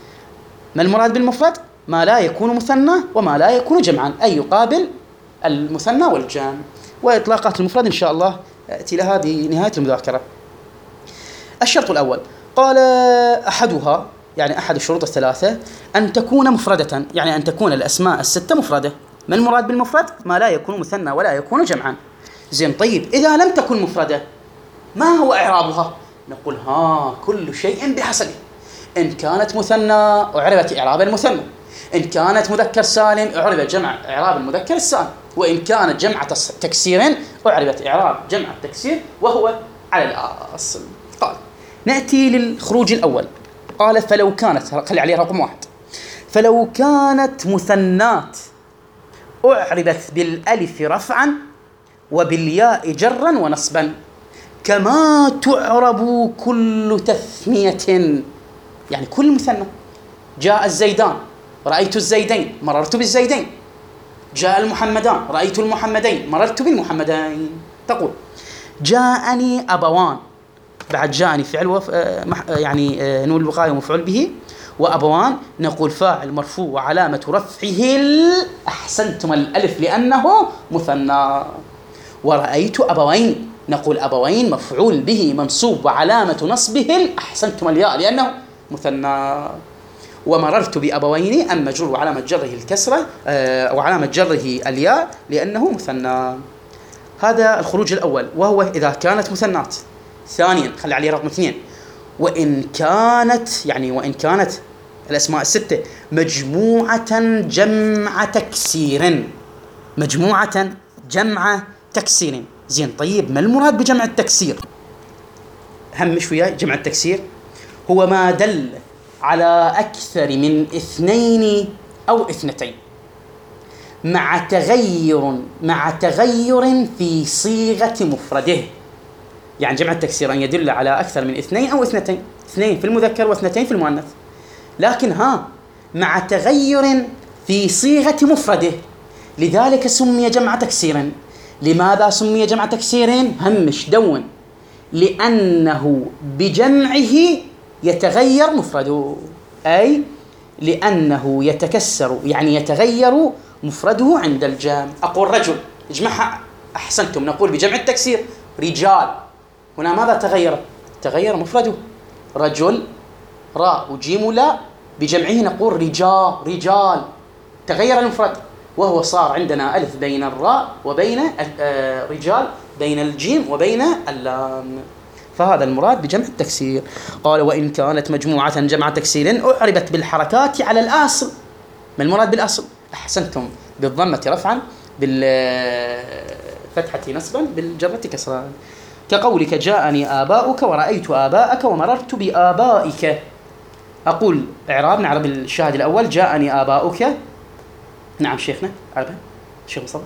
ما المراد بالمفرد؟ ما لا يكون مثنى وما لا يكون جمعا، أي يقابل المثنى والجمع. وإطلاقات المفرد إن شاء الله أتي لها بنهاية المذاكرة. الشرط الأول قال أحدها، يعني أحد الشروط الثلاثة، أن تكون مفردة، يعني أن تكون الأسماء الستة مفردة. ما المراد بالمفرد؟ ما لا يكون مثنى ولا يكون جمعا. زين، طيب إذا لم تكن مفردة ما هو إعرابها؟ نقول كل شيء بحسبه. إن كانت مثنى أعربت إعراب المثنى، إن كانت مذكر سالم أعربت جمع إعراب المذكر السالم، وإن كانت جمع تكسير أعربت إعراب جمع التكسير، وهو على الأصل. قال نأتي للخروج الأول. قال فلو كانت، خلي عليه رقم 1، فلو كانت مثنات أعربت بالألف رفعا وبالياء جرا ونصبا، كما تعرب كل تثنية، يعني كل مثنى. جاء الزيدان رأيت الزيدين مررت بالزيدين، جاء المحمدان رأيت المحمدين مررت بالمحمدين. تقول جاءني أبوان، بعد جاءني فعل يعني نون الوقاية ومفعول به، وأبوان نقول فاعل مرفوع وعلامة رفعه أحسنتم الألف لأنه مثنى. ورأيت أبوين نقول أبوين مفعول به منصوب وعلامة نصبه أحسنتم الياء لأنه مثنى. ومررت بأبوين أما جر وعلامة جره الكسرة وعلامة جره الياء لأنه مثنى. هذا الخروج الأول، وهو إذا كانت مثنات. ثانيا خلي عليه رقم 2، وإن كانت الأسماء الستة مجموعة جمع تكسير، مجموعة جمع تكسير. زين، طيب ما المراد بجمع التكسير؟ هم شوية. جمع التكسير هو ما دل على أكثر من 2 أو 2 مع تغير في صيغة مفرده. يعني جمع التكسير أن يدل على أكثر من 2 أو 2، 2 في المذكر و2 في المؤنث، لكن مع تغير في صيغة مفرده، لذلك سمي جمع تكسير. لماذا سمي جمع تكسير؟ همش دون، لأنه بجمعه يتغير مفرده، أي لأنه يتكسر، يعني يتغير مفرده عند الجمع. أقول رجل اجمعها، أحسنتم، نقول بجمع التكسير رجال. هنا ماذا تغير؟ تغير مفرده، رجل راء وجيم لا، بجمعه نقول رجال، تغير المفرد، وهو صار عندنا ألف بين الراء وبين رجال، بين الجيم وبين اللام. فهذا المراد بجمع التكسير. قال وإن كانت مجموعة جمع تكسير أعربت بالحركات على الأصل. ما المراد بالأصل؟ أحسنتم، بالضمة رفعا، بالفتحة نصبا، بالجرة كسرا. كقولك جاءني آباؤك ورأيت آباءك ومررت بآبائك. أقول إعراب، نعرب الشاهد الأول جاءني آباؤك. نعم شيخنا، عربها شيخ مصطفى.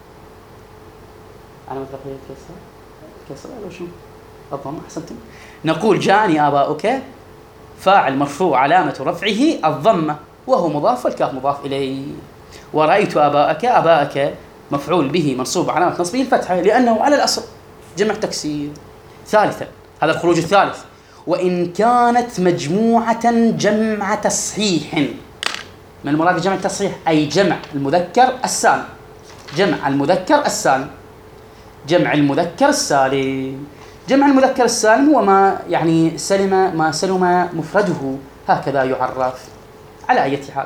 على مطلق كسر ولا شو؟ الضم. أحسنتم. نقول جاءني آباؤك فاعل مرفوع علامة رفعه الضمة وهو مضاف والكاف مضاف إليه. ورأيت آباءك مفعول به منصوب علامة نصبه الفتحة لأنه على الأصل جمع تكسير. ثالثا، هذا الخروج الثالث، وإن كانت مجموعة جمع تصحيح. ما المراد بجمع التصحيح؟ أي جمع المذكر السالم، جمع المذكر السالم، جمع المذكر السالم. جمع المذكر السالم هو ما يعني سلم مفرده، هكذا يعرف. على أي حال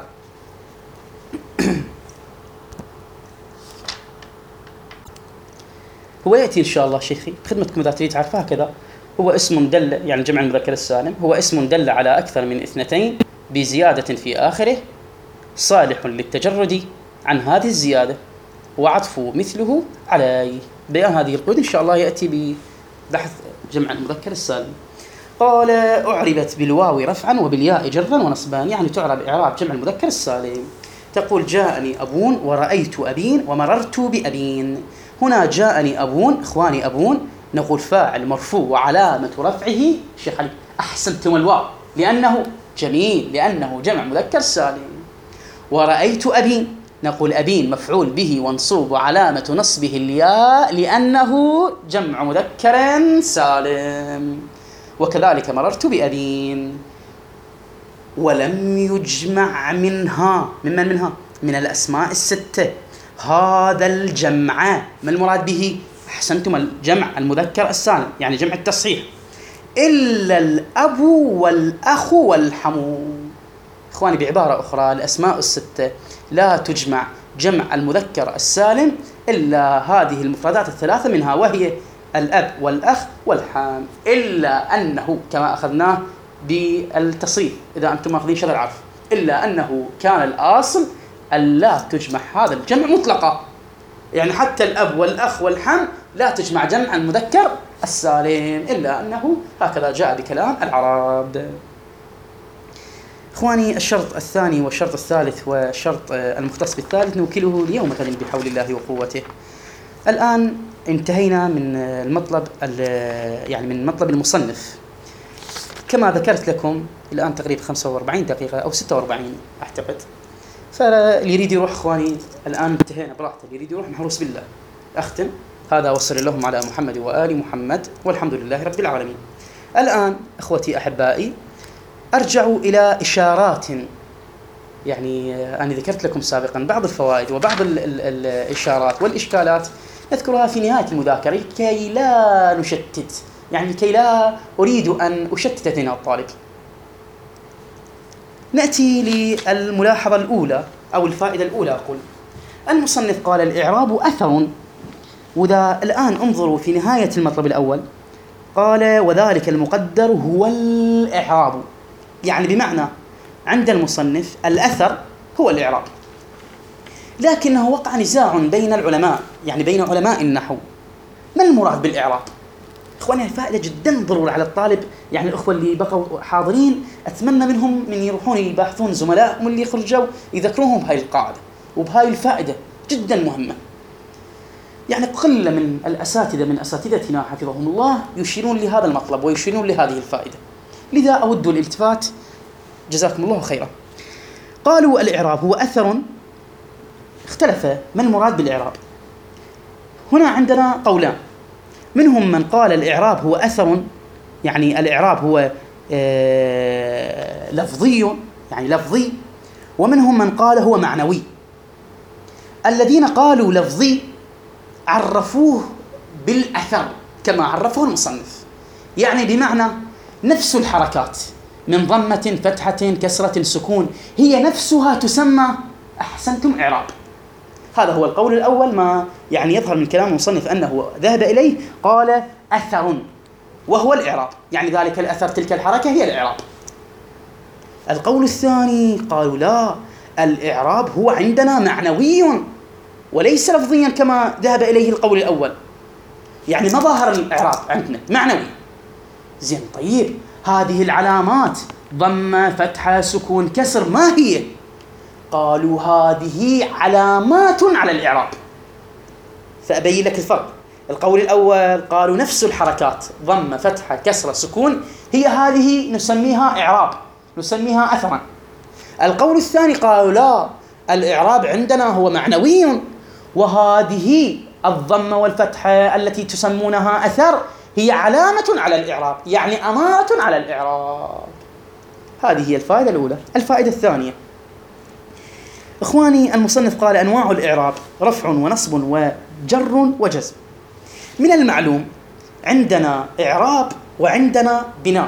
هو يأتي إن شاء الله شيخي بخدمتكم إذا تريد تعرفها هكذا. هو اسم دل، يعني جمع المذكر السالم هو اسم دل على أكثر من اثنتين بزيادة في آخره، صالح للتجرد عن هذه الزيادة وعطف مثله عليه. بيان هذه القيود إن شاء الله يأتي ببحث جمع المذكر السالم. قال أعربت بالواو رفعا وبالياء جرا ونصبان، يعني تعرب إعراب جمع المذكر السالم. تقول جاءني أبون ورأيت أبين ومررت بأبين. هنا جاءني أبون، إخواني أبون نقول فاعل مرفوع وعلامة رفعه شيخ علي أحسنتم الواو، لأنه جميل، لأنه جمع مذكر سالم. ورأيت أبين نقول أبين مفعول به منصوب وعلامة نصبه الياء لأنه جمع مذكر سالم. وكذلك مررت بأبين. ولم يجمع منها، من الأسماء الستة هذا الجمع، ما المراد به؟ أحسنتم، الجمع المذكر السالم يعني جمع التصحيح، إلا الأب والأخ والحمو. إخواني بعبارة أخرى الأسماء الستة لا تجمع جمع المذكر السالم إلا هذه المفردات الثلاثة منها، وهي الأب والأخ والحام، إلا أنه كما أخذناه بالتصريف إذا أنتم ماخذين شذا العرف، إلا أنه كان الأصل ألا تجمع هذا الجمع مطلقا، يعني حتى الأب والأخ والحم لا تجمع جمع المذكر السالم، إلا أنه هكذا جاء بكلام العرب. إخواني الشرط الثاني والشرط الثالث والشرط المختص بالثالث نوكله ليوم غد بحول الله وقوته. الآن انتهينا من المطلب يعني من مطلب المصنف كما ذكرت لكم. الآن تقريبا 45 دقيقة أو 46 أعتقد، فاللي يريد يروح إخواني الآن انتهينا براحته، اللي يريد يروح محروس بالله. أختم هذا وصل اللهم على محمد وآل محمد والحمد لله رب العالمين. الآن أخوتي أحبائي أرجع إلى إشارات، يعني أنا ذكرت لكم سابقا بعض الفوائد وبعض الإشارات والإشكالات نذكرها في نهاية المذاكرة كي لا نشتت، يعني كي لا أريد أن أشتت ذهن الطالب. نأتي للملاحظة الأولى أو الفائدة الأولى. أقول المصنف قال الإعراب أثر، وذا الآن انظروا في نهاية المطلب الأول قال وذلك المقدر هو الإعراب، يعني بمعنى عند المصنف الأثر هو الإعراب، لكنه وقع نزاع بين العلماء، يعني بين علماء النحو، ما المراد بالإعراب؟ إخواني الفائدة جدا ضرورة على الطالب، يعني الأخوة اللي بقوا حاضرين أتمنى منهم من يروحون يباحثون زملائهم اللي خرجوا يذكروهم بهاي القاعدة وبهاي الفائدة جدا مهمة. يعني قلة من الأساتذة من أساتذتنا حفظهم الله يشيرون لهذا المطلب ويشيرون لهذه الفائدة، لذا أود الالتفات جزاكم الله خيرا. قالوا الإعراب هو أثر، اختلف ما المراد بالإعراب. هنا عندنا قولان، منهم من قال الإعراب هو أثر، يعني الإعراب هو لفظي، يعني لفظي، ومنهم من قال هو معنوي. الذين قالوا لفظي عرفوه بالأثر كما عرفه المصنف، يعني بمعنى نفس الحركات من ضمة فتحة كسرة سكون هي نفسها تسمى أحسنتم إعراب. هذا هو القول الأول، ما يعني يظهر من كلام المصنف أنه ذهب إليه، قال أثر وهو الإعراب، يعني ذلك الأثر تلك الحركة هي الإعراب. القول الثاني قالوا لا، الإعراب هو عندنا معنوي وليس لفظيا كما ذهب إليه القول الأول، يعني مظاهر الإعراب عندنا معنوي. زين طيب، هذه العلامات ضمة فتحة سكون كسر ما هي؟ قالوا هذه علامات على الإعراب. فأبين لك الفرق. القول الأول قالوا نفس الحركات ضمة فتحة كسرة سكون هي هذه نسميها إعراب، نسميها أثرا. القول الثاني قالوا لا، الإعراب عندنا هو معنوي، وهذه الضمة والفتحة التي تسمونها أثر هي علامة على الإعراب، يعني أمارة على الإعراب. هذه هي الفائدة الأولى. الفائدة الثانية إخواني، المصنف قال أنواع الإعراب رفع ونصب وجر وجزم. من المعلوم عندنا إعراب وعندنا بناء،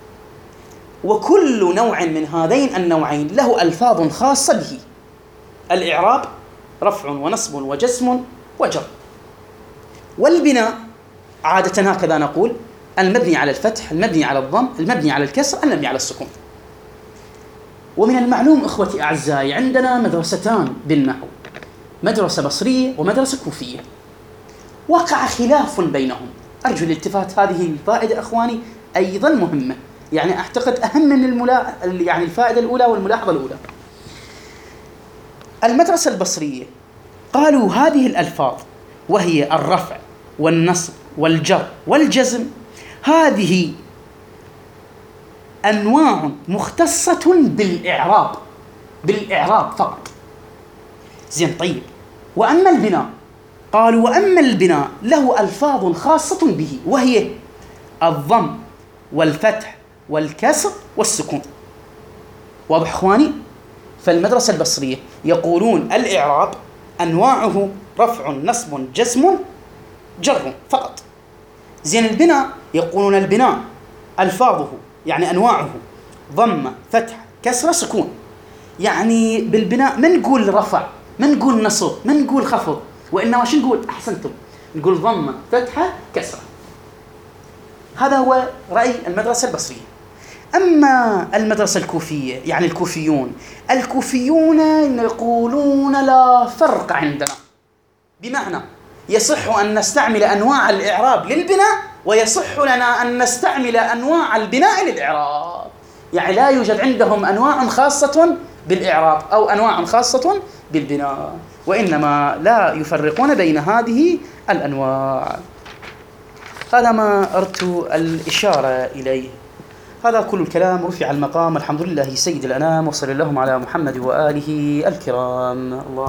وكل نوع من هذين النوعين له ألفاظ خاصة به. الإعراب رفع ونصب وجزم وجر، والبناء عادة هكذا نقول: المبني على الفتح، المبني على الضم، المبني على الكسر، المبني على السكون. ومن المعلوم إخوتي أعزائي عندنا مدرستان بالنحو، مدرسة بصرية ومدرسة كوفية، وقع خلاف بينهم. أرجو الالتفات، هذه الفائدة أخواني أيضا مهمة، يعني أعتقد أهم من يعني الفائدة الأولى والملاحظة الأولى. المدرسة البصرية قالوا هذه الألفاظ وهي الرفع والنصب والجر والجزم هذه أنواع مختصة بالإعراب فقط. زين، طيب، وأما البناء قالوا وأما البناء له ألفاظ خاصة به، وهي الضم والفتح والكسر والسكون. واضح إخواني؟ فالمدرسة البصرية يقولون الإعراب أنواعه رفع نصب جزم جر فقط. زين، البناء يقولون البناء ألفاظه يعني أنواعه ضم فتح كسر سكون. يعني بالبناء ما نقول رفع، ما نقول نصب، ما نقول خفض، وإنما شو نقول؟ أحسنتم، نقول ضم فتحة كسرة. هذا هو رأي المدرسة البصرية. أما المدرسة الكوفية يعني الكوفيون يقولون لا فرق عندنا، بمعنى يصح أن نستعمل أنواع الإعراب للبناء، ويصح لنا أن نستعمل أنواع البناء للإعراب. يعني لا يوجد عندهم أنواع خاصة بالإعراب أو أنواع خاصة بالبناء، وإنما لا يفرقون بين هذه الأنواع. هذا ما أردت الإشارة إليه. هذا كل الكلام، رفع المقام، الحمد لله سيد الأنام، وصلى اللهم على محمد وآله الكرام. الله